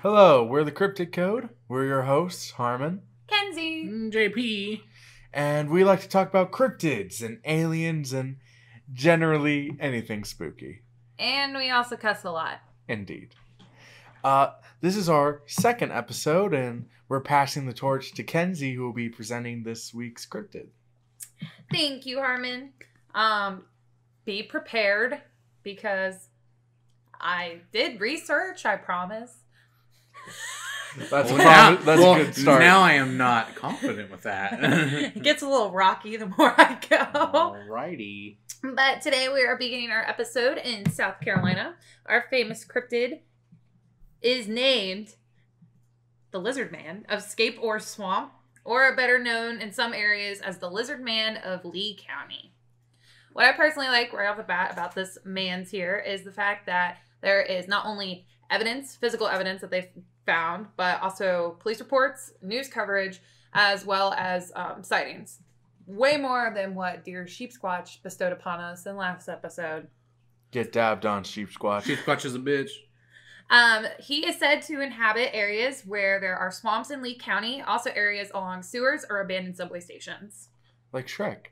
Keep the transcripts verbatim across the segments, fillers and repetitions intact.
Hello, we're the Cryptid Code. We're your hosts, Harmon, Kenzie, Mm, J P, and we like to talk about cryptids and aliens and generally anything spooky. and we also cuss a lot. Indeed. Uh, this is our second episode, and we're passing the torch to Kenzie, who will be presenting this week's cryptid. Thank you, Harmon. Um, be prepared because I did research, I promise. That's, well, a, now, promise. That's well, a good start. Now I am not confident with that. It gets a little rocky the more I go. Alrighty. But today we are beginning our episode in South Carolina. Our famous cryptid is named the Lizard Man of Scape Ore Swamp, or better known in some areas as the Lizard Man of Lee County. What I personally like right off the bat about this man's here is the fact that there is not only evidence, physical evidence that they've found, but also police reports, news coverage, as well as um, sightings. Way more than what Dear Sheep Squatch bestowed upon us in last episode. Get dabbed on, Sheep Squatch. Sheep Squatch is a bitch. Um, he is said to inhabit areas where there are swamps in Lee County, also areas along sewers or abandoned subway stations. Like Shrek.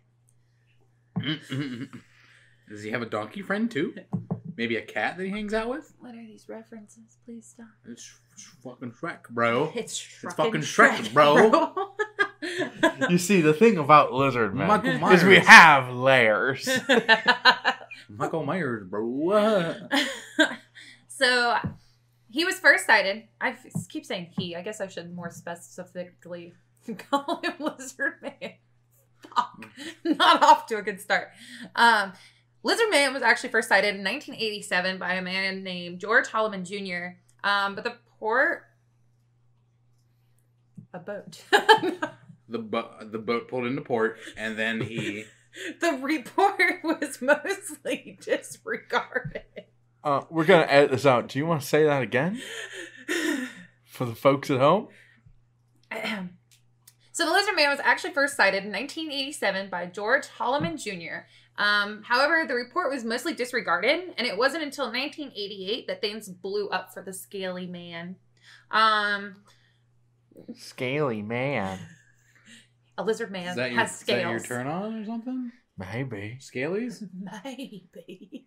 Does he have a donkey friend too? Maybe a cat that he hangs out with? What are these references? Please stop. It's, it's fucking Shrek, bro. It's, It's fucking Shrek, bro. You see, the thing about Lizard Men Michael is we Myers. have layers. Michael Myers, bro. So, he was first sighted. I f- keep saying he. I guess I should more specifically call him Lizard Man. Fuck. Not off to a good start. Um, Lizard Man was actually first sighted in nineteen eighty-seven by a man named George Holloman Junior Um, but the port... A boat. The, bo- the boat pulled into port, and then he... The report was mostly disregarded. Uh, we're going to edit this out. Do you want to say that again? For the folks at home? So the Lizard Man was actually first sighted in nineteen eighty-seven by George Holloman Junior Um, however, the report was mostly disregarded, and it wasn't until nineteen eighty-eight that things blew up for the Scaly Man. Um, Scaly man. a lizard man Is that, your, has is that scales. your turn on or something? Maybe. Scalies? Maybe.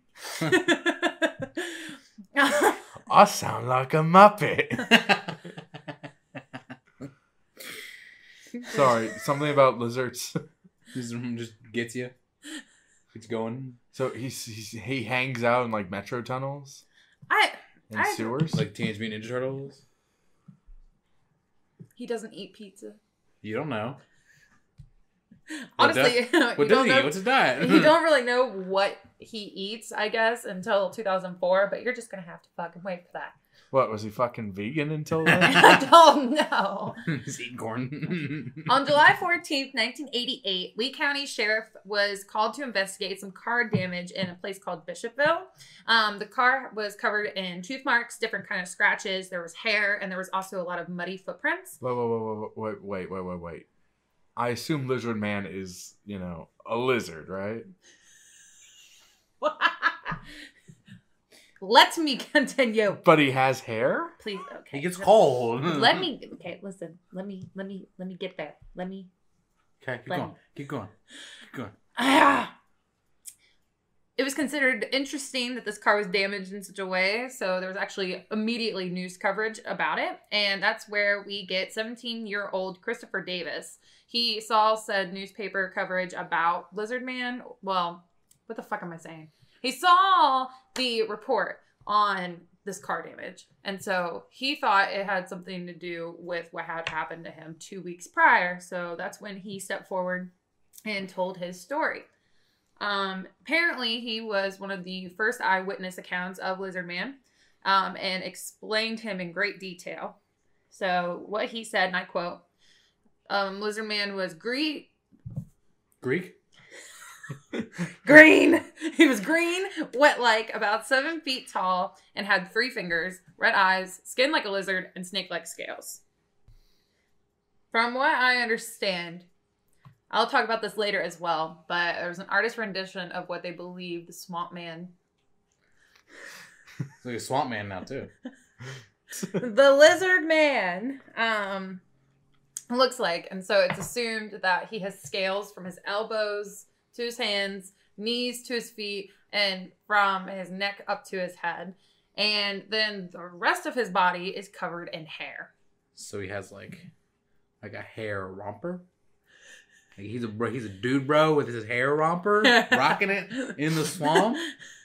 I sound like a Muppet. Sorry, something about lizards. This just gets you. It's going. So he's, he's he hangs out in like metro tunnels I. and I- sewers. Like Teenage Mutant Ninja Turtles? He doesn't eat pizza. You don't know. What Honestly, does- you What does don't he know- eat? What's his diet? You don't really know what he eats, I guess, until two thousand four, but you're just going to have to fucking wait for that. What, was he fucking vegan until then? I don't know. He's eating corn. On July fourteenth, nineteen eighty-eight, Lee County Sheriff was called to investigate some car damage in a place called Bishopville. Um, the car was covered in tooth marks, different kind of scratches. There was hair, and there was also a lot of muddy footprints. Wait, wait, wait, wait, wait, wait, wait, wait. I assume Lizard Man is, you know, a lizard, right? Let me continue. But he has hair? Please, okay. He gets cold. Let me, okay, listen. Let me, let me, let me get there. Let me. Okay, keep Let going. me- Keep going. Keep going. Ah! It was considered interesting that this car was damaged in such a way, so there was actually immediately news coverage about it, and that's where we get seventeen-year-old Christopher Davis. He saw said newspaper coverage about Lizard Man. Well, what the fuck am I saying? He saw the report on this car damage, and so he thought it had something to do with what had happened to him two weeks prior, so that's when he stepped forward and told his story. Um, apparently, he was one of the first eyewitness accounts of Lizard Man, um, and explained him in great detail. So, what he said, and I quote, um, Lizard Man was Greek. Greek? Green! He was green, wet like, about seven feet tall, and had three fingers, red eyes, skin like a lizard, and snake-like scales. From what I understand, I'll talk about this later as well, but there was an artist rendition of what they believe the Swamp Man He's like a swamp man now, too. the lizard man um looks like. And so it's assumed that he has scales from his elbows to his hands, knees to his feet, and from his neck up to his head. And then the rest of his body is covered in hair. So he has like like a hair romper. Like he's a bro- he's a dude, bro, with his hair romper, rocking it in the swamp.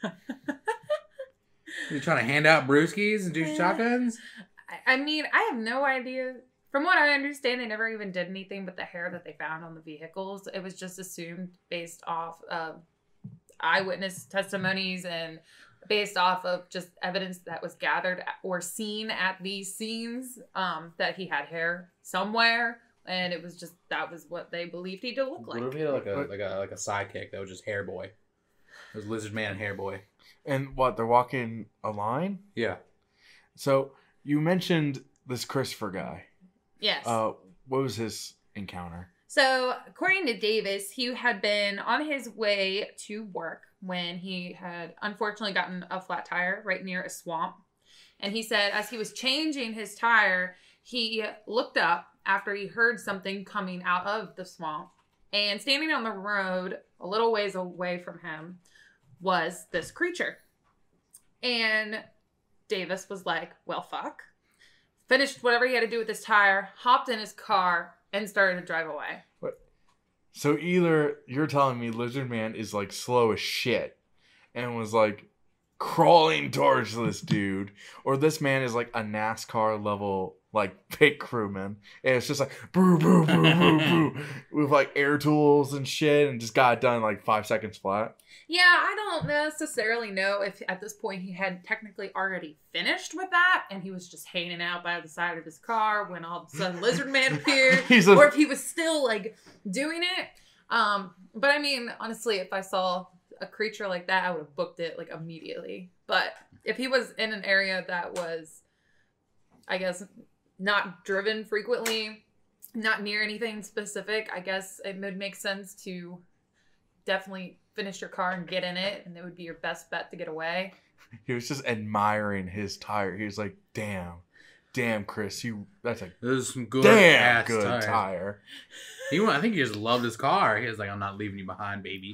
He's trying to hand out brewskis and do shotguns. I mean, I have no idea. From what I understand, they never even did anything with the hair that they found on the vehicles. It was just assumed based off of eyewitness testimonies and based off of just evidence that was gathered or seen at these scenes, um, that he had hair somewhere. And it was just, that was what they believed he to look like. What if he had like a like a like a sidekick that was just Hair Boy? It was Lizard Man and Hair Boy. And what, they're walking a line? Yeah. So you mentioned this Christopher guy. Yes. Uh, what was his encounter? So, according to Davis, he had been on his way to work when he had unfortunately gotten a flat tire right near a swamp. And he said as he was changing his tire, he looked up after he heard something coming out of the swamp. And standing on the road a little ways away from him was this creature. And Davis was like, well, fuck. Finished whatever he had to do with his tire, hopped in his car, and started to drive away. What? So either you're telling me Lizard Man is like slow as shit and was like crawling towards this dude, or this man is like a NASCAR level like pit crewman, and it's just like boo boo boo boo boo with like air tools and shit, and just got it done in like five seconds flat. Yeah, I don't necessarily know if at this point he had technically already finished with that and he was just hanging out by the side of his car when all of a sudden Lizard Man appeared, He's a- or if he was still like doing it. Um, but I mean, honestly, if I saw a creature like that, I would have booked it like immediately. But if he was in an area that was, I guess, not driven frequently, not near anything specific, I guess it would make sense to definitely finish your car and get in it, and it would be your best bet to get away. He was just admiring his tire. He was like, damn, damn, Chris, you that's a This is some good damn ass good tires. tire. He, I think he just loved his car. He was like, I'm not leaving you behind, baby.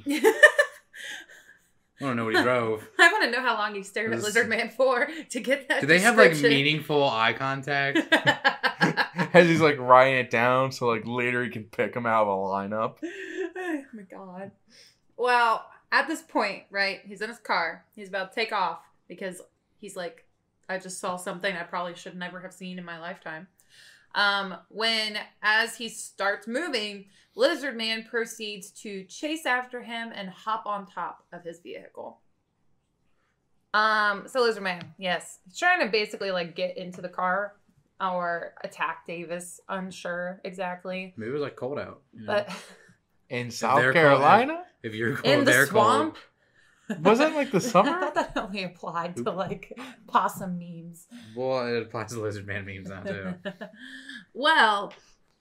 I don't know what he drove. I want to know how long he stared at This- Lizard Man for to get that. Do they have like description. meaningful eye contact? As he's like writing it down so like later he can pick him out of a lineup. Oh my god. Well, at this point, right, he's in his car. He's about to take off because he's like, I just saw something I probably should never have seen in my lifetime. Um, when, as he starts moving, Lizard Man proceeds to chase after him and hop on top of his vehicle. Um, so Lizard Man, yes, he's trying to basically like get into the car or attack Davis. Unsure exactly, Maybe it was like cold out. You know? but In South they're Carolina? if you're cold, in the they're swamp. cold. Was it like the I summer? thought that only applied to like possum memes. Well, it applies to Lizard Man memes now too. Well,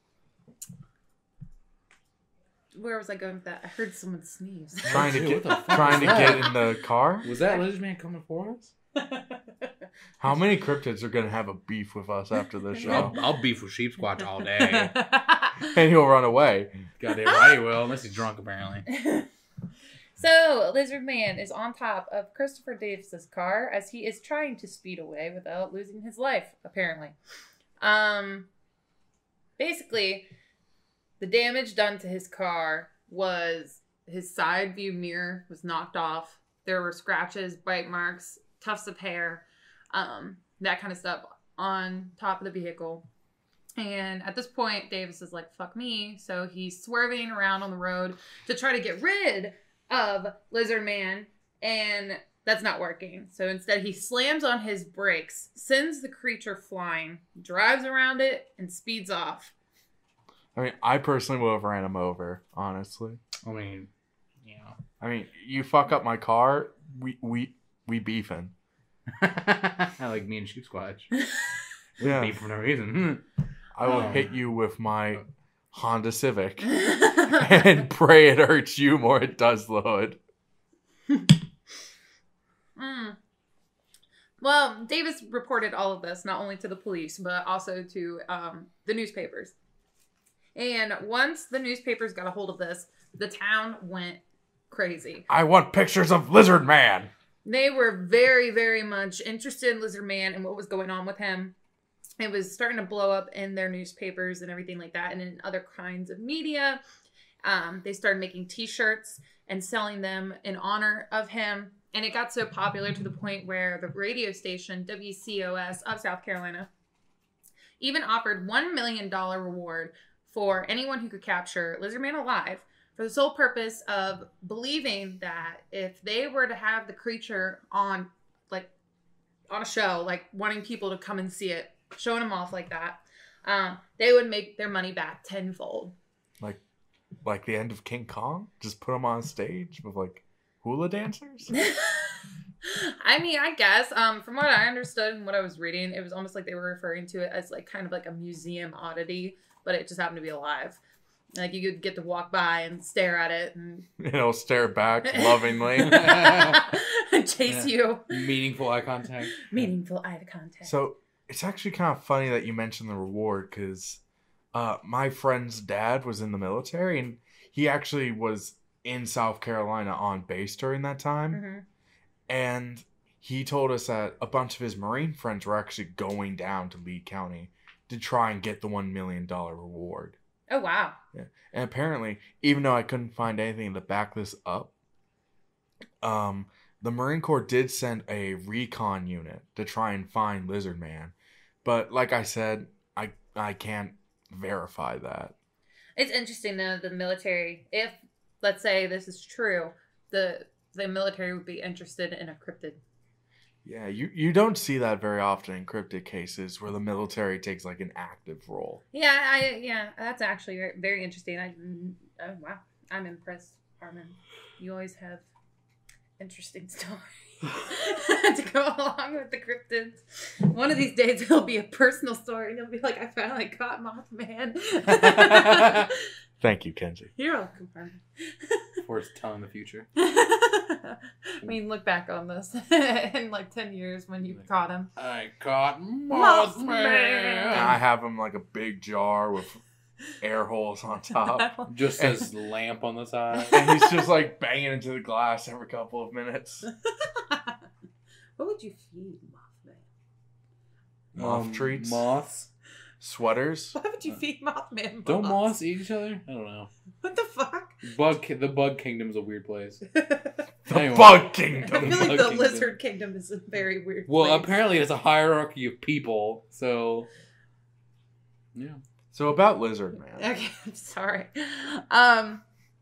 where was I going with that? I heard someone sneeze. Trying to Dude, get what the fuck trying to was get that? in the car? Was that Lizard Man coming for us? How many cryptids are gonna have a beef with us after this show? I'll, I'll beef with Sheep Squatch all day. And he'll run away. Goddamn right he will, unless he's drunk apparently. So, Lizard Man is on top of Christopher Davis's car as he is trying to speed away without losing his life, apparently. Um, basically, the damage done to his car was his side view mirror was knocked off. There were scratches, bite marks, tufts of hair, um, that kind of stuff on top of the vehicle. And at this point, Davis is like, fuck me. So he's swerving around on the road to try to get rid of Lizard Man, and that's not working. So instead he slams on his brakes, sends the creature flying, drives around it, and speeds off. I mean, I personally would have ran him over, honestly. I mean, you know. I mean, you fuck up my car, we we we beefing. I like me and Sheep Squatch. Yeah. Beef for no reason. I will Oh. hit you with my Honda Civic and pray it hurts you more it does the hood. Mm. Well, Davis reported all of this, not only to the police, but also to um, the newspapers. And once the newspapers got a hold of this, the town went crazy. I want pictures of Lizard Man. They were very, very much interested in Lizard Man and what was going on with him. It was starting to blow up in their newspapers and everything like that, and in other kinds of media. Um, they started making t-shirts and selling them in honor of him. And it got so popular to the point where the radio station, W C O S of South Carolina, even offered one million dollars reward for anyone who could capture Lizard Man alive, for the sole purpose of believing that if they were to have the creature on, like, on a show, like wanting people to come and see it, showing them off like that, um, they would make their money back tenfold. Like, like the end of King Kong? Just put him on stage with, like, hula dancers? I mean, I guess, um, from what I understood and what I was reading, it was almost like they were referring to it as, like, kind of like a museum oddity, but it just happened to be alive. Like, you could get to walk by and stare at it and... It'll stare back lovingly. Chase you. Meaningful eye contact. Meaningful eye contact. So, it's actually kind of funny that you mentioned the reward, because uh, my friend's dad was in the military, and he actually was in South Carolina on base during that time. Mm-hmm. And he told us that a bunch of his Marine friends were actually going down to Lee County to try and get the one million dollars reward. Oh, wow. Yeah. And apparently, even though I couldn't find anything to back this up, um, the Marine Corps did send a recon unit to try and find Lizard Man. But like I said, I I can't verify that. It's interesting, though, the military, if, let's say this is true, the the military would be interested in a cryptid. Yeah, you, you don't see that very often in cryptid cases where the military takes like an active role. Yeah, I yeah, that's actually very, very interesting. I oh, wow, I'm impressed, Harmon. You always have interesting stories to go along with the cryptids. One of these days it'll be a personal story, and it'll be like, I finally caught Mothman. Thank you, Kenzie. You're welcome, Harmon. Or it's telling the future. I mean, look back on this in like ten years when you caught him. I caught Mothman. Mothman. I have him like a big jar with air holes on top. Just says lamp on the side. And he's just like banging into the glass every couple of minutes. What would you feed Mothman? Moth Um, treats. Moths. Sweaters. Why would you feed Mothman? Don't moths? moths eat each other? I don't know. What the fuck? Bug. ki- The bug kingdom's a weird place. The Anyway. Bug I Kingdom. feel like Bug the kingdom. lizard kingdom is a very weird Well, place. apparently it's a hierarchy of people. So, yeah. So about Lizard Man. Okay, I'm sorry. Um,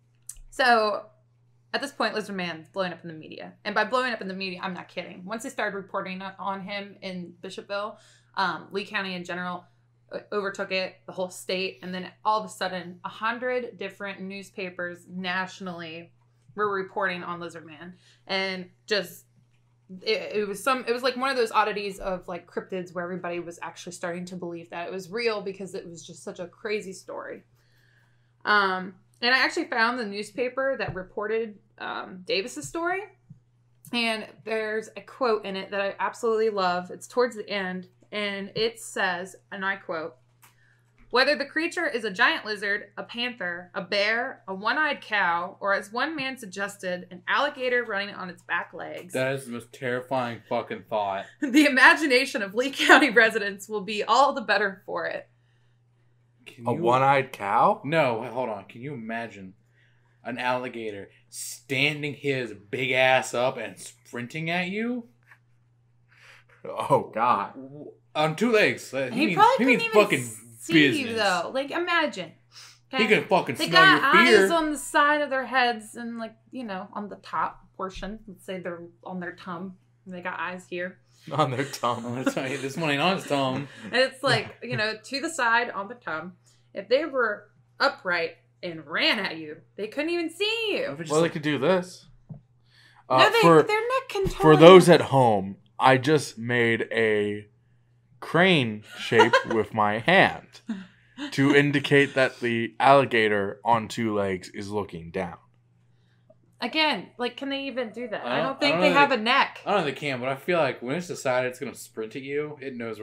so at this point, Lizard Man's blowing up in the media, and by blowing up in the media, I'm not kidding. Once they started reporting on him in Bishopville, um, Lee County in general overtook it, the whole state, and then all of a sudden, a hundred different newspapers nationally were reporting on Lizard Man, and just it, it was some. It was like one of those oddities of like cryptids where everybody was actually starting to believe that it was real because it was just such a crazy story. Um, and I actually found the newspaper that reported um, Davis's story, and there's a quote in it that I absolutely love. It's towards the end. And it says, and I quote, "Whether the creature is a giant lizard, a panther, a bear, a one-eyed cow, or as one man suggested, an alligator running on its back legs, That is the most terrifying fucking thought. the imagination of Lee County residents will be all the better for it." Can A you- one-eyed cow? No, hold on. Can you imagine an alligator standing his big ass up and sprinting at you? Oh God. On two legs. He, He means, probably he means couldn't fucking even see business. you, though. Like, imagine. He Okay? can fucking They smell got your fear. eyes on the side of their heads and, like, you know, on the top portion. Let's say they're on their tongue. They got eyes here. On their tongue. Oh, that's right. This one ain't on his tongue. And it's like, you know, to the side on the tongue. If they were upright and ran at you, they couldn't even see you. Well, they could do this. Uh, no, they, for their neck can totally... for those at home, I just made a crane shape with my hand to indicate that the alligator on two legs is looking down. Again, like, can they even do that? I I don't- don't think I don't they know have that- a neck. I don't know if they can, but I feel like when it's decided it's gonna sprint at you, it knows where you are. It is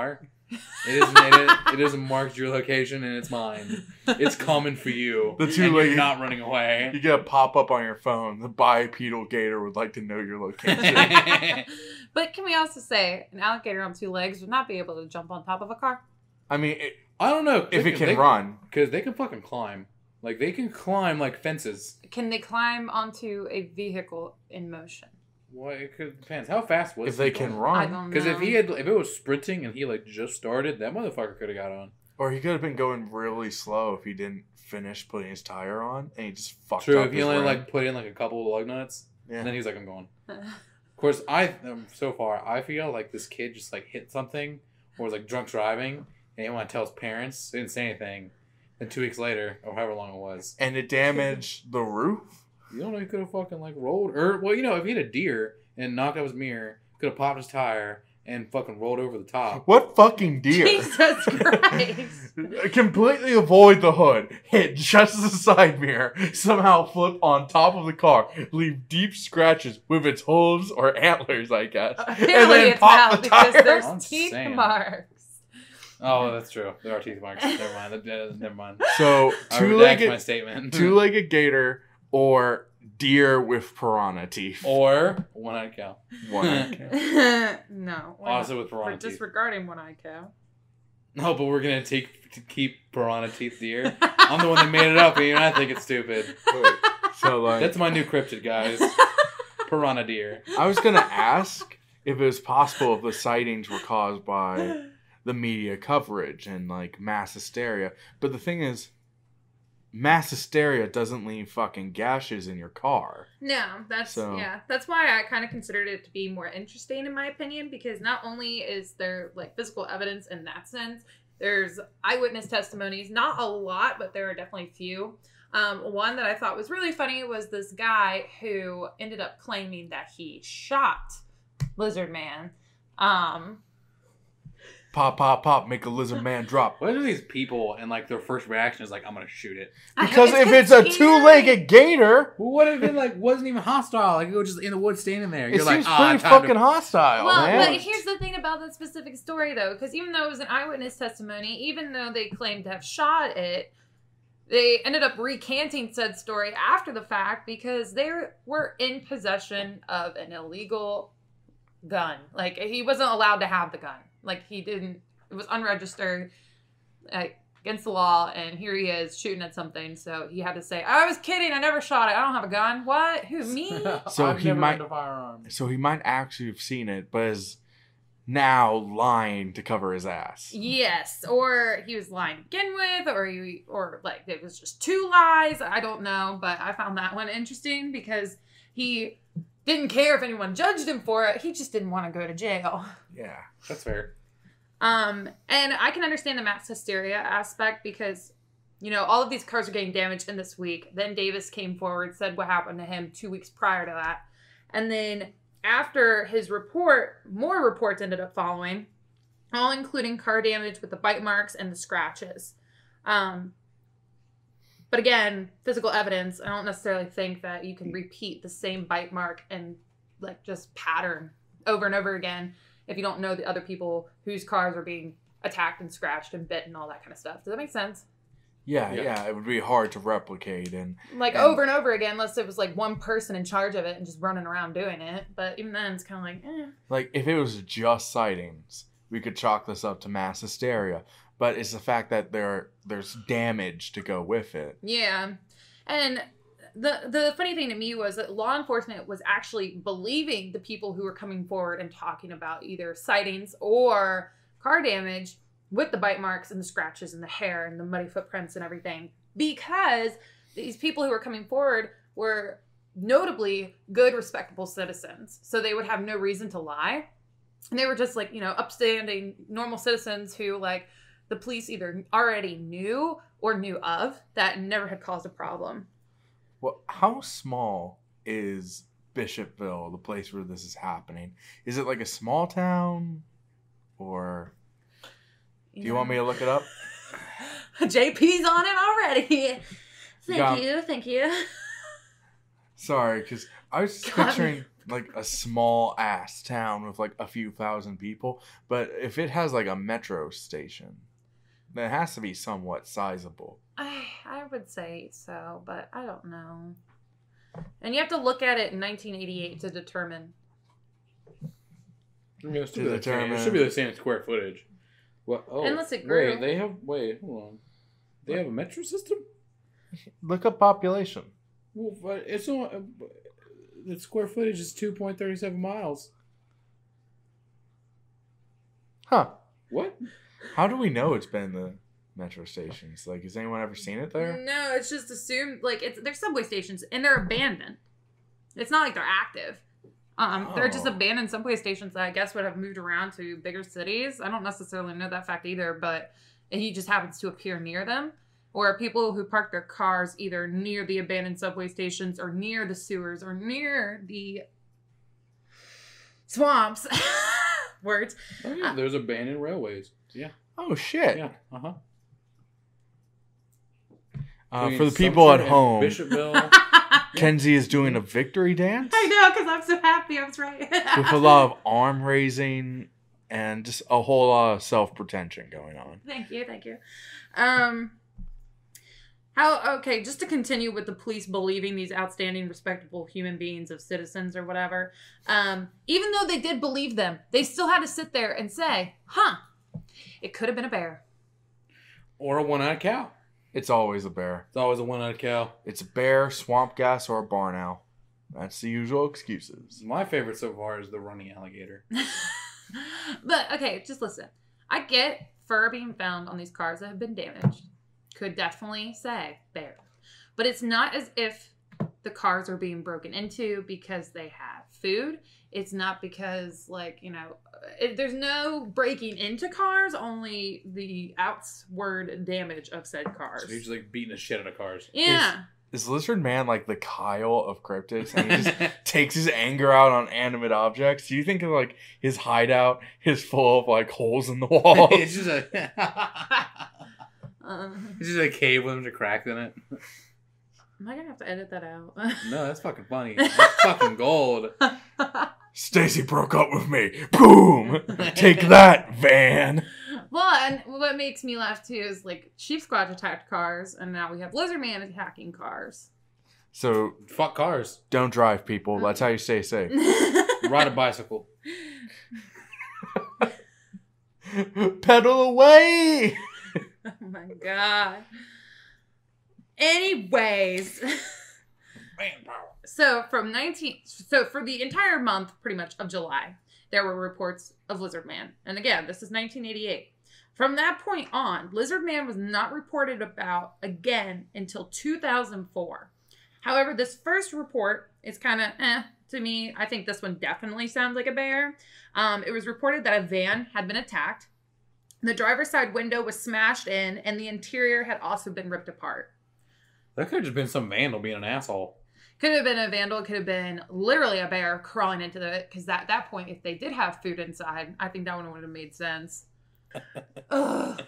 it is it is marked your location in its mind. It's coming for you. The and two you're legged- not running away. You get a pop up on your phone. The bipedal gator would like to know your location. But can we also say an alligator on two legs would not be able to jump on top of a car? I mean, it, I don't know if they it can they, run. because they can fucking climb. Like they can climb like fences. Can they climb onto a vehicle in motion? Well, it could depends. How fast was If they can I run. don't know. Because if he had, if it was sprinting and he like just started, that motherfucker could have got on. Or he could have been going really slow if he didn't finish putting his tire on and he just fucked True, up if he his only rim. like put in like a couple of lug nuts, Yeah. and then he's like, I'm going. Of course, I um, so far I feel like this kid just like hit something or was like drunk driving and he didn't want to tell his parents. They didn't say anything. Then two weeks later, or however long it was, And it damaged the roof? you don't know, he could have fucking like rolled or well, you know, if he had a deer and knocked out his mirror, could have popped his tire and fucking rolled over the top. What fucking deer? Jesus Christ. Completely avoid the hood, hit just the side mirror, somehow flip on top of the car, leave deep scratches with its hooves or antlers, I guess. Apparently and then it's pop not the because tire. there's I'm teeth saying. marks. Oh, that's true. There are teeth marks. Never mind. That- that- Never mind. So, I redact my two-legged, statement. two-legged gator or deer with piranha teeth. or one-eyed cow. One. Okay. No. we're Also not- with piranha We're teeth. disregarding one-eyed cow. No, but we're gonna take to keep piranha teeth deer. I'm the one that made it up, and I think it's stupid. So, like, That's my new cryptid, guys. Piranha deer. I was going to ask if it was possible if the sightings were caused by the media coverage and, like, mass hysteria. But the thing is, mass hysteria doesn't leave fucking gashes in your car. No, that's So- yeah. That's why I kind of considered it to be more interesting in my opinion, because not only is there like physical evidence in that sense, there's eyewitness testimonies. Not a lot, but there are definitely a few. Um, one that I thought was really funny was this guy who ended up claiming that he shot Lizard Man. Um, Pop, pop, pop, make a lizard man drop. What are these people and like their first reaction is like, I'm gonna shoot it. Because if it's a two-legged gator, Well, what if it like wasn't even hostile? Like it was just in the woods standing there. it You're like, seems ah, pretty time fucking to... hostile, Well, man. but here's the thing about that specific story, though, because even though it was an eyewitness testimony, even though they claimed to have shot it, they ended up recanting said story after the fact because they were in possession of an illegal gun. Like, he wasn't allowed to have the gun. Like, he didn't, it was unregistered, like, against the law, and here he is shooting at something, so he had to say, I was kidding, I never shot it, I don't have a gun. What? Who, me? So I've he never might- owned a firearm. So he might actually have seen it, but is now lying to cover his ass. Yes, or he was lying to begin with, or he, or like it was just two lies. I don't know, but I found that one interesting because he didn't care if anyone judged him for it. He just didn't want to go to jail. Yeah. That's fair. Um, and I can understand the mass hysteria aspect because, you know, all of these cars are getting damaged in this week. Then Davis came forward, said what happened to him two weeks prior to that, and then after his report, more reports ended up following, all including car damage with the bite marks and the scratches. Um, but again, physical evidence, I don't necessarily think that you can repeat the same bite mark and like just pattern over and over again if you don't know the other people whose cars are being attacked and scratched and bit and all that kind of stuff. Does that make sense? Yeah, Yeah. yeah, it would be hard to replicate. And Like And- over and over again, unless it was like one person in charge of it and just running around doing it. But even then, it's kind of like, eh. like, if it was just sightings, we could chalk this up to mass hysteria. But it's the fact that there there's damage to go with it. Yeah. And the the funny thing to me was that law enforcement was actually believing the people who were coming forward and talking about either sightings or car damage with the bite marks and the scratches and the hair and the muddy footprints and everything, because these people who were coming forward were notably good, respectable citizens. So they would have no reason to lie. And they were just like, you know, upstanding, normal citizens who like the police either already knew or knew of that never had caused a problem. Well, how small is Bishopville, the place where this is happening? Is it like a small town? Or do you want me to look it up? J P's on it already. Thank got- you, thank you. Sorry, because I was just God. picturing like a small ass town with like a few thousand people. But if it has like a metro station, then it has to be somewhat sizable. I I would say so, but I don't know. And you have to look at it in nineteen eighty-eight to determine. I mean, it, To should be the same, it determine- should be the same square footage. What? Oh, Unless it grew. Wait, they have. Wait, hold on. They have a metro system. Look up population. Well, but it's on. Uh, the square footage is two point three seven miles. Huh. What? How do we know it's been the metro stations? Like, has anyone ever seen it there? No, it's just assumed like it's they're subway stations and they're abandoned. It's not like they're active. Um, they're just Oh. abandoned subway stations that I guess would have moved around to bigger cities. I don't necessarily know that fact either, but he just happens to appear near them. Or people who park their cars either near the abandoned subway stations or near the sewers or near the swamps. Words. Oh yeah, there's abandoned railways. Yeah. Oh, shit. Yeah. Uh huh. Uh, for the people at home, Bishopville. Kenzie is doing a victory dance I know, because I'm so happy I was right. with a lot of arm raising and just a whole lot of self pretension going on. Thank you, thank you. Um, how? Okay, just to continue with the police believing these outstanding, respectable human beings of citizens or whatever. Um, even though they did believe them, they still had to sit there and say, "Huh, it could have been a bear." Or a one-eyed cow. It's always a bear. It's always a one-eyed cow. It's a bear, swamp gas, or a barn owl. That's the usual excuses. My favorite so far is the running alligator. But okay, just listen. I get fur being found on these cars that have been damaged. Could definitely say bear. But it's not as if the cars are being broken into because they have food. It's not because, like, you know, it, there's no breaking into cars, only the outward damage of said cars. So he's just like beating the shit out of cars. Yeah. Is Lizard Man like the Kyle of cryptids? And he just takes his anger out on animate objects? Do you think of like his hideout is full of like holes in the wall? it's just a Uh, it's just a cave with a bunch of cracks in it. am I going to have to edit that out? No, that's fucking funny. That's fucking gold. Stacy broke up with me. Boom! Take that, Van. Well, and what makes me laugh too is like Chief Squad attacked cars, and now we have Lizard Man attacking cars. So Fuck cars. don't drive, people. That's how you stay safe. Ride a bicycle. Pedal away! Oh my god. Anyways, Manpower. so from nineteen, so for the entire month, pretty much of July, there were reports of Lizard Man, and again, this is nineteen eighty-eight. From that point on, Lizard Man was not reported about again until two thousand four. However, this first report is kind of eh to me. I think this one definitely sounds like a bear. Um, it was reported that a van had been attacked. The driver's side window was smashed in, and the interior had also been ripped apart. That could have just been some vandal being an asshole. Could have been a vandal. Could have been literally a bear crawling into the. Because at that point, if they did have food inside, I think that one would have made sense. Ugh.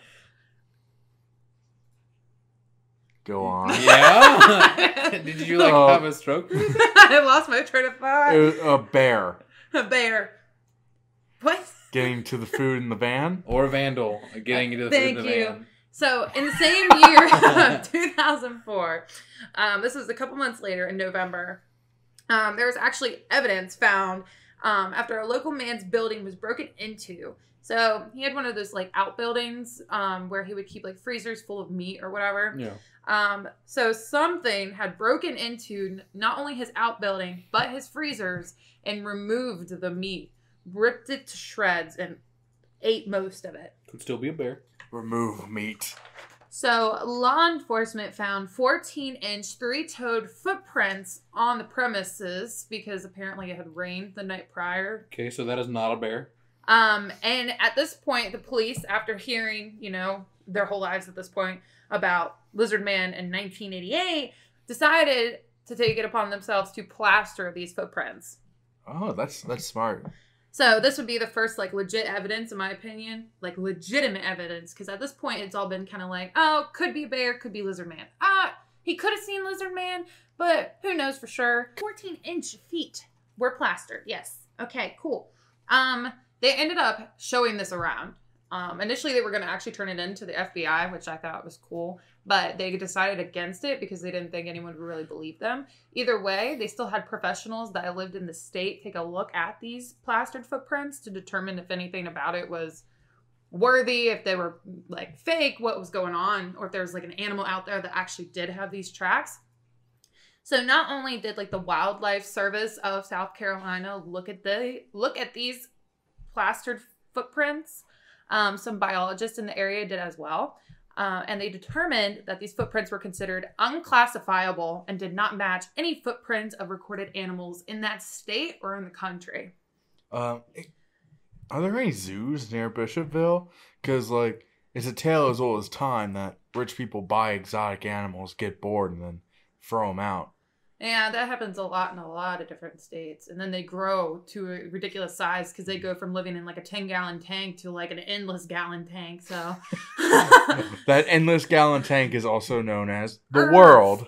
Go on. Yeah? Did you like Oh. have a stroke? I lost my train of It thought. was a bear A bear. What? getting to the food in the van. Or a vandal getting into the Thank food in the you. van. So, in the same year of two thousand four, um, this was a couple months later in November, um, there was actually evidence found um, after a local man's building was broken into. So, he had one of those like outbuildings um, where he would keep like freezers full of meat or whatever. Yeah. Um, so, something had broken into not only his outbuilding, but his freezers and removed the meat, ripped it to shreds, and ate most of it. Could still be a bear. Remove meat. So, law enforcement found fourteen inch, three toed footprints on the premises because apparently it had rained the night prior. Okay, so that is not a bear. Um, and at this point, the police, after hearing, you know, their whole lives at this point about Lizard Man in nineteen eighty-eight, decided to take it upon themselves to plaster these footprints. Oh, that's that's smart. So this would be the first, like, legit evidence, in my opinion. Like, legitimate evidence. Because at this point, it's all been kind of like, oh, could be a bear, could be Lizard Man. Ah, he could have seen Lizard Man, but who knows for sure. fourteen inch feet were plastered. Yes. Okay, cool. Um, they ended up showing this around. Um, initially, they were going to actually turn it into the F B I, which I thought was cool. But they decided against it because they didn't think anyone would really believe them. Either way, they still had professionals that lived in the state take a look at these plastered footprints to determine if anything about it was worthy, if they were like fake, what was going on, or if there was like an animal out there that actually did have these tracks. So not only did like the Wildlife Service of South Carolina look at the look at these plastered footprints, um, some biologists in the area did as well. Uh, and they determined that these footprints were considered unclassifiable and did not match any footprints of recorded animals in that state or in the country. Um, are there any zoos near Bishopville? Because, like, it's a tale as old as time that rich people buy exotic animals, get bored, and then throw them out. Yeah, that happens a lot in a lot of different states. And then they grow to a ridiculous size because they go from living in like a ten gallon tank to like an endless gallon tank. So that endless gallon tank is also known as the Earth. world.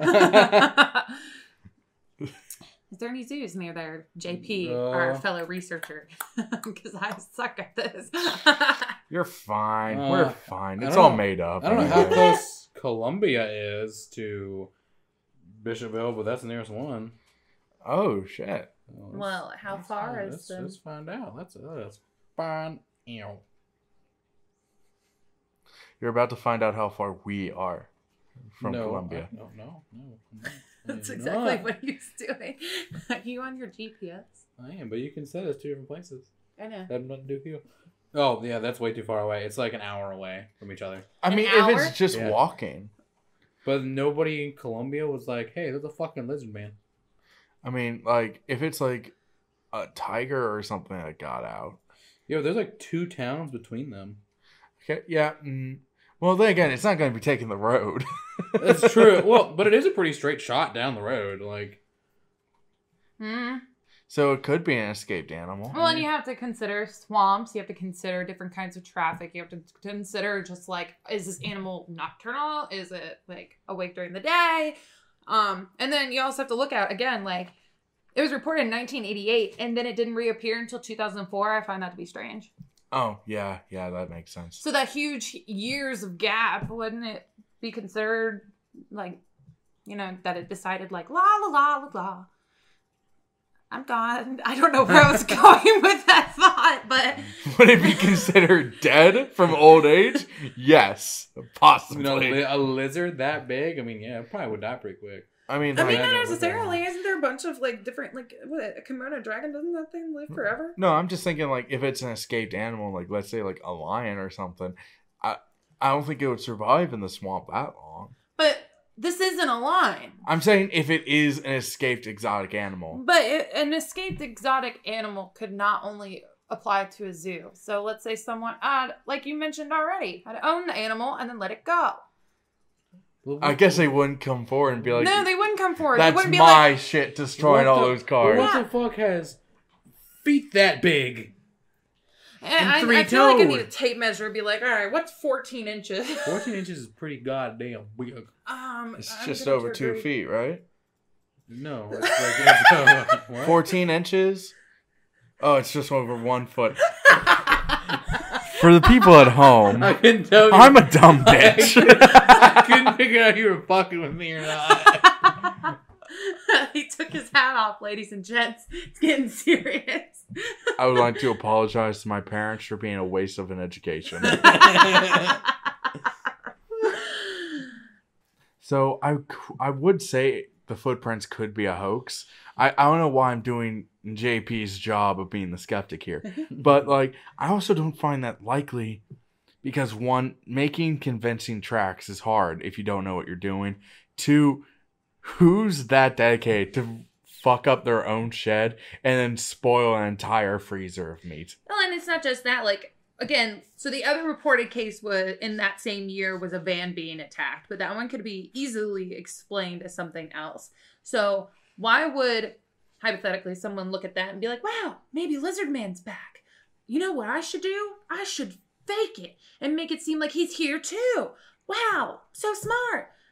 Is there any zoos near there, J P, Uh, our fellow researcher? Because I suck at this. You're fine. Uh, We're fine. I It's don't all know. made up. I don't know how close Columbia is to Bishopville, but that's the nearest one. Oh, shit. Well, Well, how let's far find- is let's, the... let's find out. Let's, let's find out. You're about to find out how far we are from no, Columbia. I, no, no, no. no That's I am exactly not. what he's doing. Are you on your G P S? I am, but you can set us two different places. I know. That have nothing to do with you. Oh, yeah, that's way too far away. It's like an hour away from each other. I An mean, hour? if it's just Yeah. walking. But nobody in Columbia was like, hey, there's a fucking lizard man. I mean, like, if it's like a tiger or something that got out. Yo, there's like two towns between them. Okay, yeah. Mm, well, then again, it's not going to be taking the road. That's true. Well, but it is a pretty straight shot down the road. Like, Hmm. So it could be an escaped animal. Well, and you have to consider swamps. You have to consider different kinds of traffic. You have to consider just like, is this animal nocturnal? Is it like awake during the day? Um, and then you also have to look at, again, like it was reported in nineteen eighty-eight and then it didn't reappear until two thousand four. I find that to be strange. Oh, yeah, yeah, that makes sense. So that huge years of gap, wouldn't it be considered like, you know, that it decided like, la, la, la, la, la. I'm gone. I don't know where I was going with that thought, but... Would it be considered dead from old age? Yes, possibly. you know, li- a lizard that big? I mean, yeah, it probably would die pretty quick. I mean, I like, mean, not I know what necessarily. Isn't there a bunch of, like, different, like, what, a Komodo dragon? Doesn't that thing live forever? no, I'm just thinking like if it's an escaped animal, like let's say like a lion or something, I I don't think it would survive in the swamp that long. But this isn't a line. I'm saying if it is an escaped exotic animal. But it, an escaped exotic animal could not only apply to a zoo. So let's say someone, uh, like you mentioned already, had owned the animal and then let it go. I guess they wouldn't come forward and be like, No, they wouldn't come forward. They that's wouldn't be my like, shit destroying What all the- those cars. What the fuck has feet that big? and I, three I feel like I need a toed. tape measure and be like, all right, what's fourteen inches? fourteen inches is pretty goddamn big. um, It's I'm just gonna over two agree. feet, right? No, it's like it's, uh, what? fourteen inches? Oh, it's just over one foot. For the people at home, I couldn't tell you. I'm a dumb I bitch. couldn't, I couldn't figure out if you were fucking with me or not. He took his hat off, ladies and gents. It's getting serious. I would like to apologize to my parents for being a waste of an education. So I, I would say the footprints could be a hoax. I, I don't know why I'm doing J P's job of being the skeptic here. But like I also don't find that likely because one, making convincing tracks is hard if you don't know what you're doing. Two, who's that dedicated to fuck up their own shed and then spoil an entire freezer of meat? Well, and it's not just that. Like, again, so the other reported case was in that same year was a van being attacked, but that one could be easily explained as something else. So why would, hypothetically, someone look at that and be like, wow, maybe Lizard Man's back. You know what I should do? I should fake it and make it seem like he's here too. Wow, so smart.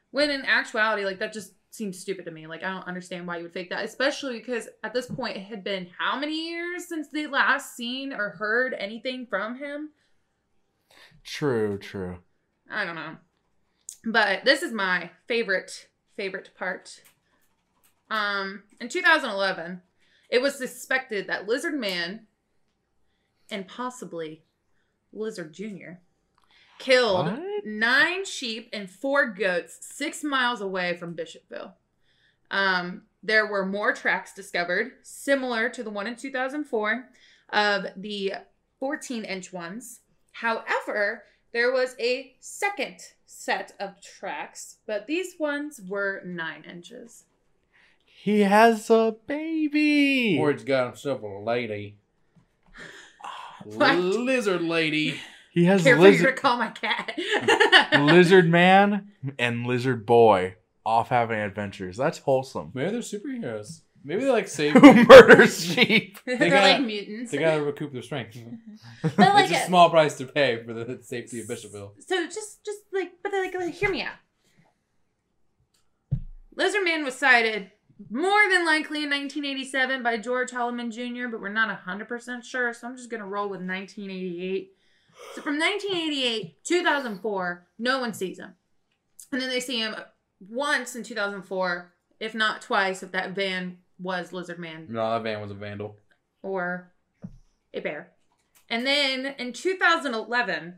When in actuality, like, that just seems stupid to me. Like, I don't understand why you would fake that, especially because at this point it had been how many years since they last seen or heard anything from him? True, true. I don't know. But this is my favorite, favorite part. Um, in two thousand eleven, it was suspected that Lizard Man and possibly Lizard Junior killed What? nine sheep and four goats six miles away from Bishopville. Um, there were more tracks discovered, similar to the one in two thousand four, of the fourteen-inch ones. However, there was a second set of tracks, but these ones were nine inches. He has a baby. Or he's got himself a lady. What? Lizard lady. He has Can't figure to lizard call my cat. lizard man and lizard boy off having adventures. That's wholesome. Maybe they're superheroes. Maybe they like save. Who murders sheep? They're They gotta- like mutants. They gotta recoup their strength. But like, It's a small price to pay for the safety of Bishopville. so just, just like, but like, like, hear me out. Lizard Man was sighted more than likely in nineteen eighty-seven by George Holloman Junior, but we're not one hundred percent sure, so I'm just gonna roll with nineteen eighty-eight. So from nineteen eighty-eight, two thousand four, no one sees him. And then they see him once in two thousand four, if not twice, if that van was Lizard Man No, that van was a vandal. or a bear. And then in two thousand eleven,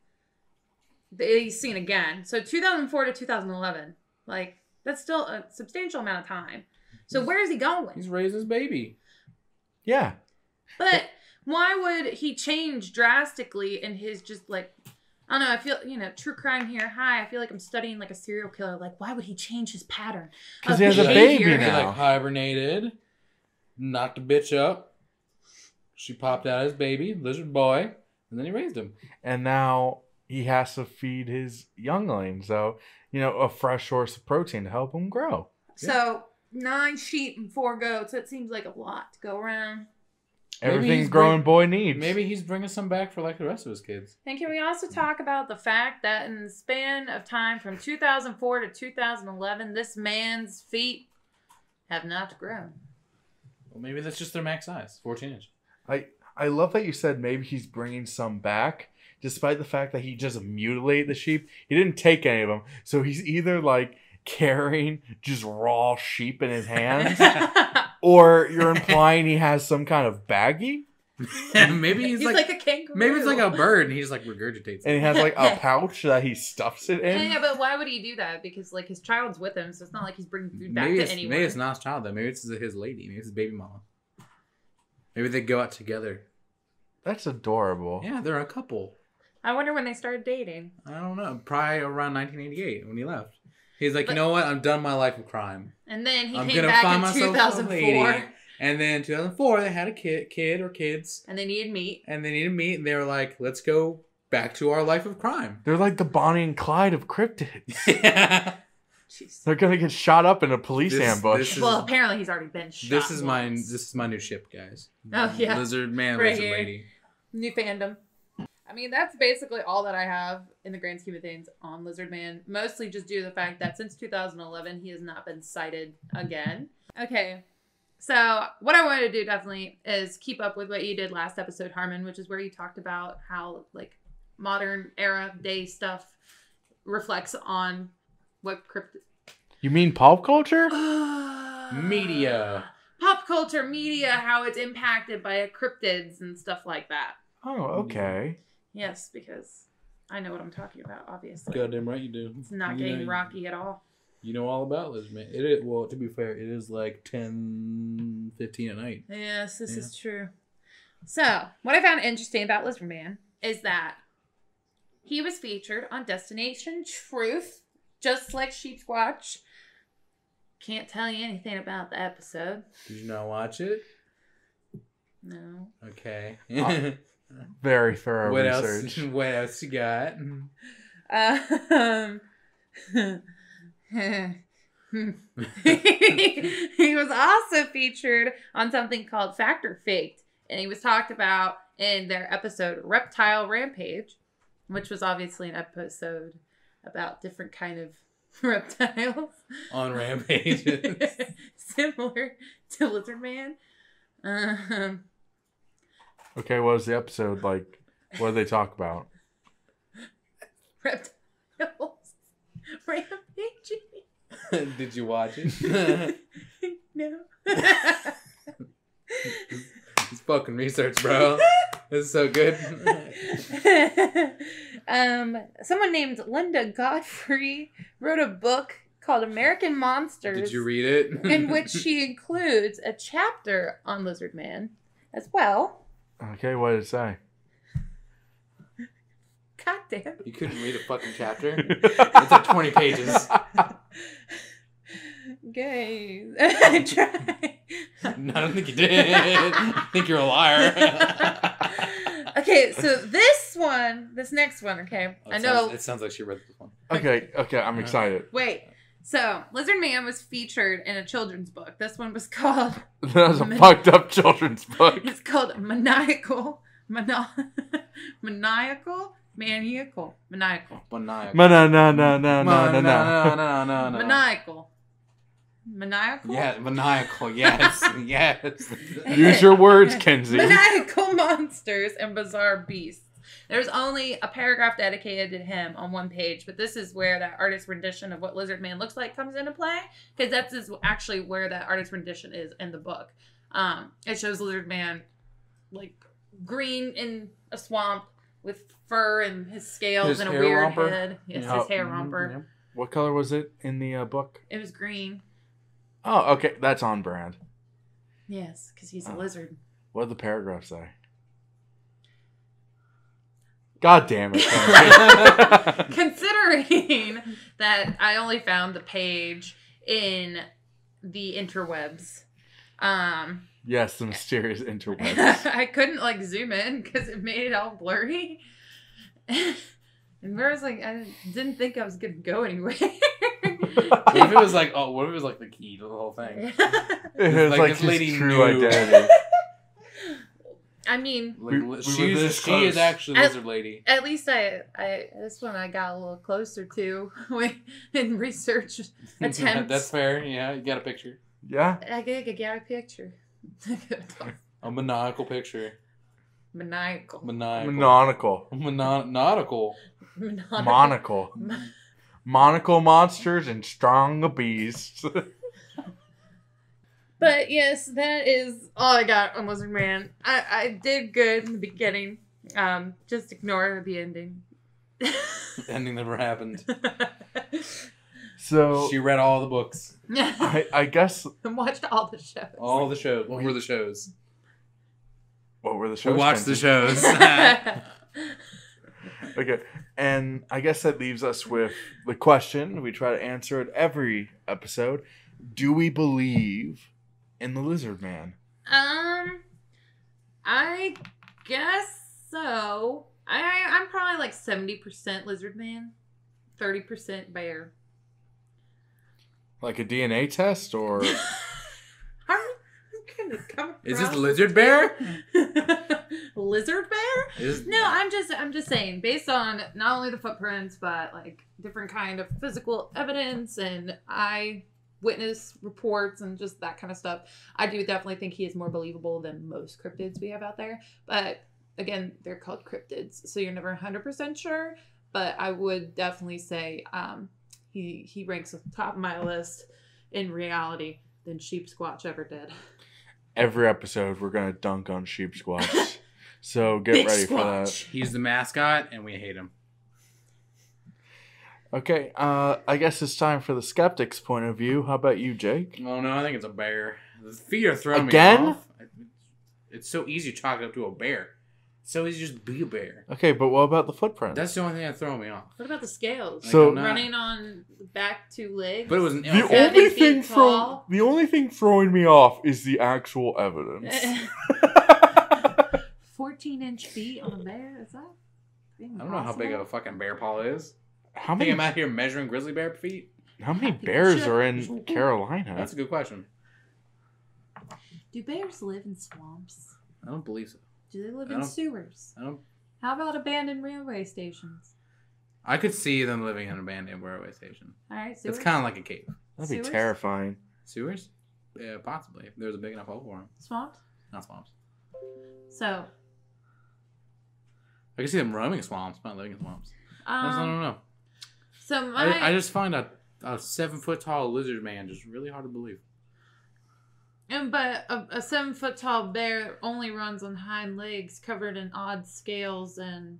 he's seen again. So two thousand four to two thousand eleven, like, that's still a substantial amount of time. So where is he going? He's raised his baby. Yeah. But why would he change drastically in his just like, I don't know, I feel, you know, true crime here. Hi, I feel like I'm studying like a serial killer. Like, why would he change his pattern? 'Cause of he has a behavior? baby He now. like hibernated, knocked the bitch up. She popped out his baby, lizard boy, and then he raised him. And now he has to feed his youngling. So, you know, a fresh source of protein to help him grow. So nine sheep and four goats. That seems like a lot to go around. Maybe Everything he's growing bring- boy needs. Maybe he's bringing some back for like the rest of his kids. And can we also talk about the fact that in the span of time from two thousand four to two thousand eleven, this man's feet have not grown. Well, maybe that's just their max size, fourteen inch. I I love that you said maybe he's bringing some back, despite the fact that he just mutilated the sheep. He didn't take any of them, so he's either like carrying just raw sheep in his hands, or you're implying he has some kind of baggie, Maybe he's, He's like, like, a kangaroo. maybe it's like a bird and he just like regurgitates and he it. has like a pouch that he stuffs it in. Yeah, but why would he do that? Because like his child's with him, so it's not like he's bringing food back Maybe to it's, anyone. maybe it's not his child though. Maybe it's his lady. Maybe it's his baby mama. Maybe they go out together. That's adorable. Yeah, they're a couple. I wonder when they started dating. I don't know. Probably around nineteen eighty-eight when he left. He's like, But- you know what? I'm done my life of crime. And then he I'm came gonna back find in myself two thousand a lady. four, And then in two thousand four, they had a kid, kid or kids, and they needed meat. and they needed meat, and they were like, let's go back to our life of crime. They're like the Bonnie and Clyde of cryptids. Yeah. Jeez. They're gonna get shot up in a police This- ambush. this is- Well, apparently he's already been shot. This is my once. this is my new ship, guys. Oh, yeah. Lizard man, Right lizard here. lady. New fandom. I mean, that's basically all that I have in the grand scheme of things on Lizard Man. Mostly just due to the fact that since two thousand eleven, he has not been sighted again. Okay. So, what I wanted to do definitely is keep up with what you did last episode, Harmon, which is where you talked about how, like, modern era day stuff reflects on what crypto. You mean pop culture? Media. Pop culture, media, how it's impacted by cryptids and stuff like that. Oh, okay. Yes, because I know what I'm talking about, obviously. Goddamn right you do. It's not You getting know- rocky at all. You know all about Lizard Man. It is, well, to be fair, it is like ten, fifteen at night. Yes, this Yeah. is true. So, what I found interesting about Lizard Man is that he was featured on Destination Truth, just like Sheep's Watch. Can't tell you anything about the episode. Did you not watch it? No. Okay. Uh, Very thorough what research. else? What else you got? Um, he was also featured on something called Fact or Faked, and he was talked about in their episode Reptile Rampage, which was obviously an episode about different kind of reptiles on rampages. similar to Lizard Man. Um, Okay, what was the episode like? What did they talk about? reptiles rampaging. Did you watch it? No. It's fucking research, bro. This is so good. um, someone named Linda Godfrey wrote a book called American Monsters. Did you read it? in which she includes a chapter on Lizard Man as well. Okay, what did it say? God damn. You couldn't read a fucking chapter? It's like twenty pages. Gay. I tried. No, I don't think you did. I think you're a liar. Okay, so this one, this next one, okay. Oh, I it know. Sounds, it sounds like she read this one. Okay, okay, I'm excited. Wait. So, Lizard Man was featured in a children's book. This one was called. That was a Man- fucked up children's book. It's called Maniacal. Mani- maniacal? Maniacal. Maniacal. Maniacal. No, no, no, no, no, no, no, no, no, no, no, no. Maniacal. Maniacal? Yeah, maniacal. Yes, yes. Use your words, Kenzie. Maniacal monsters and bizarre beasts. There's only a paragraph dedicated to him on one page, but this is where that artist rendition of what Lizard Man looks like comes into play, because that's is actually where that artist rendition is in the book. Um, it shows Lizard Man like green in a swamp with fur and his scales His and a hair weird romper? head. Yes, Yeah. his hair Mhm, romper. yeah. What color was it in the uh, book? It was green. Oh, okay, that's on brand. Yes, because he's a Oh. lizard. What did the paragraph say? God damn it. Kenzie. Considering that I only found the page in the interwebs, um, Yes, the mysterious interwebs. I couldn't like zoom in because it made it all blurry. And where I was like, I didn't think I was gonna go anywhere. What if it was like, oh, what if it was like the key to the whole thing? It was Like, like, this his lady true knew. identity. I mean, Like, We- li- we were she, this is, she close. is actually At- Lizard Lady. at least I, I this one I got a little closer to when in research attempts. That's fair. Yeah, you got a picture. Yeah? I get, I get a picture. A maniacal picture. Maniacal. Maniacal. Monocle. Mono- nautical. Maniacal. Monocle. Monocle monsters and strong beasts. But yes, that is all I got on Lizard Man. I, I did good in the beginning. Um, just ignore the ending. Ending never happened. So, She read all the books. I, I guess, And watched all the shows. All the shows. What were the shows? what were the We shows? watched the Kenzie? shows. Okay, and I guess that leaves us with the question we try to answer at every episode. Do we believe in the Lizard Man? um, I guess so. I I'm probably like seventy percent Lizard Man, thirty percent bear. Like a D N A test or... How are you gonna come Is this across- Lizard Bear? Lizard bear? Is, No, I'm just I'm just saying, based on not only the footprints, but like different kind of physical evidence and eyewitness reports and just that kind of stuff, I do definitely think he is more believable than most cryptids we have out there. But again, they're called cryptids, so you're never one hundred percent sure. But I would definitely say um, he he ranks at the top of my list in reality than Sheep Squatch ever did. Every episode, we're going to dunk on Sheep Squatch. So get Big ready for that. Squatch. He's the mascot, and we hate him. Okay, uh, I guess it's time for the skeptic's point of view. How about you, Jake? Oh no, I think it's a bear. The feet are throwing Again? me off. It's so easy to chalk it up to a bear. It's so easy to just be a bear. Okay, but what about the footprint? That's the only thing that's throwing me off. What about the scales? So- I'm not- Running on the back two legs. But it was an the okay. Seven only feet thing tall. throw, the only thing throwing me off is the actual evidence. fourteen inch feet on a bear? Is that? I don't know how big a fucking bear paw is. How I think many I'm out here measuring grizzly bear feet. how many think bears you are should. in Carolina? That's a good question. Do bears live in swamps? I don't believe so. Do they live I in don't- sewers? I don't. How about abandoned railway stations? I could see them living in an abandoned railway station. All right, It's sewers? kind of like a cave. That'd be Sewers? terrifying. Sewers? Yeah, possibly. If there's a big enough hole for them. Swamps. Not swamps. So, I can see them roaming swamps, not living in swamps. I just- I um, don't know. so my I, I just find a, a seven foot tall lizard man just really hard to believe. And but a, a seven foot tall bear only runs on hind legs, covered in odd scales, and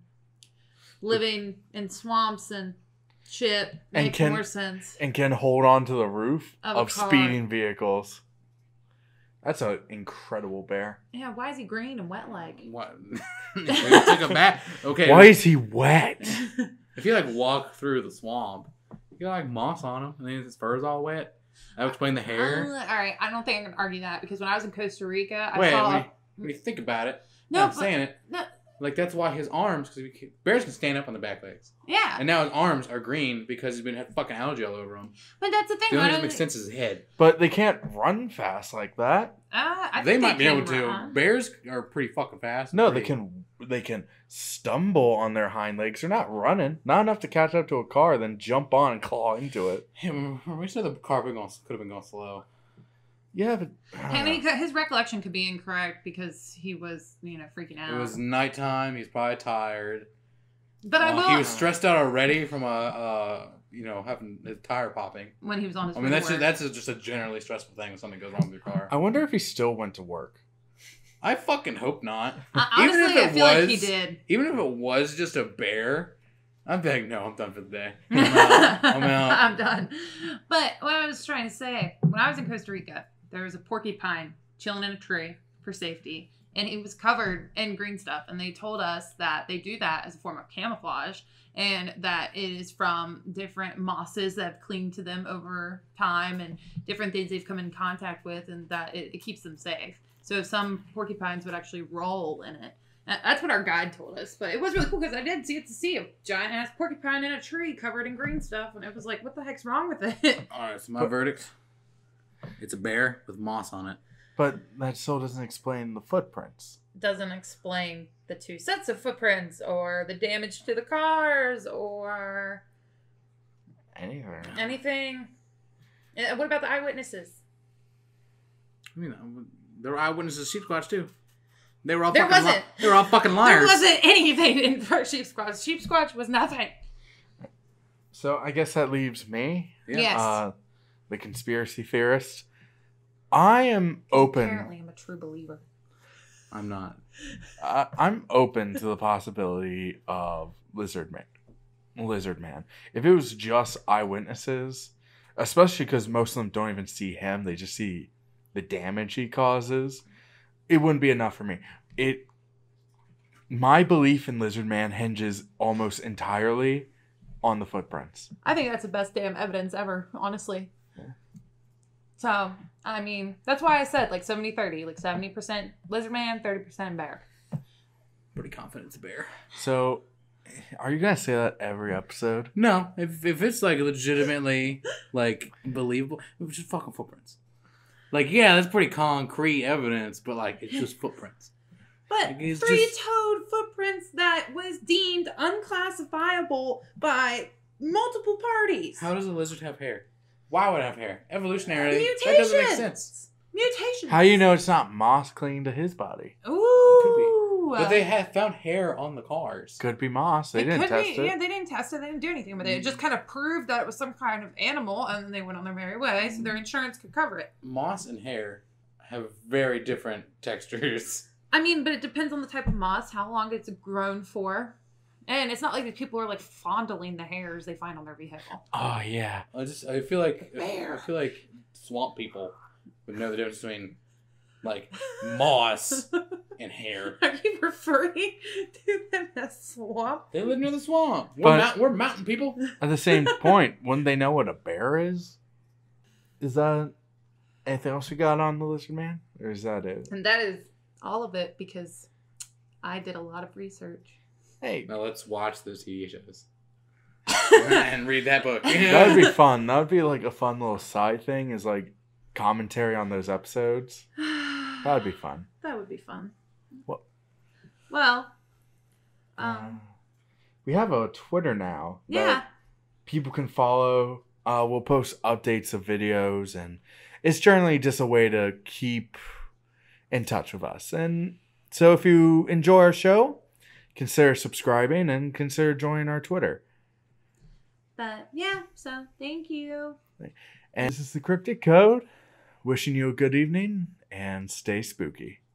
living in swamps and shit And makes can- more sense. And can hold on to the roof Of a of car. speeding vehicles. That's an incredible bear. Yeah, why is he green and wet leg? What? We took a bath. Okay. Why is he wet? If you like walk through the swamp, you got like moss on him, and then his fur's all wet. That would explain the Uh, hair. all right, I don't think I can argue that because when I was in Costa Rica, I Wait, saw. when, when you think about it, no, no, I'm but- saying it. no, Like that's why his arms, because bears can stand up on the back legs, yeah, and now his arms are green because he's been had fucking algae all over him. but that's the thing. The why only thing don't that makes sense is his head. But they can't run fast like that. Uh, I They think might be can able to. run. Bears are pretty fucking fast. No, they Pretty- can they can stumble on their hind legs. They're not running. Not enough to catch up to a car, then jump on and claw into it. Yeah, we said the car could have been going slow. Yeah, but I don't And he, know. could- his recollection could be incorrect because he was, you know, freaking out. It was nighttime. He's probably tired. but I Uh, will. He was stressed out already from a, uh, you know, having his tire popping. when he was on his. I way mean, to that's work. just, that's just a generally stressful thing when something goes wrong with your car. I wonder if he still went to work. I fucking hope not. Uh, Even honestly, if I it feel like he was- did. Even if it was just a bear, I'd be like, no, I'm done for the day. I'm out. I'm out. I'm done. But what I was trying to say, when I was in Costa Rica, there was a porcupine chilling in a tree for safety, and it was covered in green stuff. And they told us that they do that as a form of camouflage, and that it is from different mosses that have clinged to them over time, and different things they've come in contact with, and that it, it keeps them safe. So some porcupines would actually roll in it. Uh, That's what our guide told us, but it was really cool because I did see it to see a giant ass porcupine in a tree covered in green stuff, and it was like, what the heck's wrong with it? All right, so my verdict: it's a bear with moss on it. But that still doesn't explain the footprints. Doesn't explain the two sets of footprints, or the damage to the cars, or Anything. anything. And what about the eyewitnesses? I mean, there were eyewitnesses to Sheep Squatch too. They were all There fucking wasn't. Li- they were all fucking liars. There wasn't anything in for Sheep Squatch. Sheep Squatch was nothing. So I guess that leaves me, Yeah. Yes. uh, the conspiracy theorist. I am open. Apparently, I'm a true believer. I'm not. I, I'm open to the possibility of Lizard Man. Lizard Man. If it was just eyewitnesses, especially because most of them don't even see him, they just see the damage he causes, it wouldn't be enough for me. It. My belief in Lizard Man hinges almost entirely on the footprints. I think that's the best damn evidence ever, honestly. Yeah. So, I mean, that's why I said like seventy thirty, like seventy percent lizard man, thirty percent bear. Pretty confident it's a bear. So, are you gonna say that every episode? No, if if it's like legitimately like believable, it was just fucking footprints. Like, yeah, that's pretty concrete evidence, but like it's just footprints. But Like, it's three-toed footprints that was deemed unclassifiable by multiple parties. How does a lizard have hair? Why would it have hair? Evolutionarily, Mutations. that doesn't make sense. Mutations. How do you know it's not moss clinging to his body? Ooh. But they have found hair on the cars. Could be moss. They It didn't could test be, it. Mm. yeah, they didn't test it. They didn't do anything with it. It just kind of proved that it was some kind of animal, and then they went on their merry way, so their insurance could cover it. Moss and hair have very different textures. I mean, but it depends on the type of moss, how long it's grown for. And it's not like the people are like fondling the hairs they find on their vehicle. Oh yeah. I just I feel like Bear. I feel like swamp people would know the difference between like moss and hair. Are you referring to them as swamp? They live near the swamp. We're, But- mount, we're mountain people. At the same point, wouldn't they know what a bear is? Is that anything else we got on the Lizard Man? Or is that it? And that is all of it because I did a lot of research. Hey, Now let's watch those T V shows and read that book. that would be fun. That would be like a fun little side thing, is like commentary on those episodes. That would be fun. That would be fun. What? Well, um, we have a Twitter now. that Yeah. People can follow. Uh, we'll post updates of videos, and it's generally just a way to keep in touch with us. And so if you enjoy our show, consider subscribing and consider joining our Twitter. But yeah, so thank you. And this is the Cryptic Code. Wishing you a good evening and stay spooky.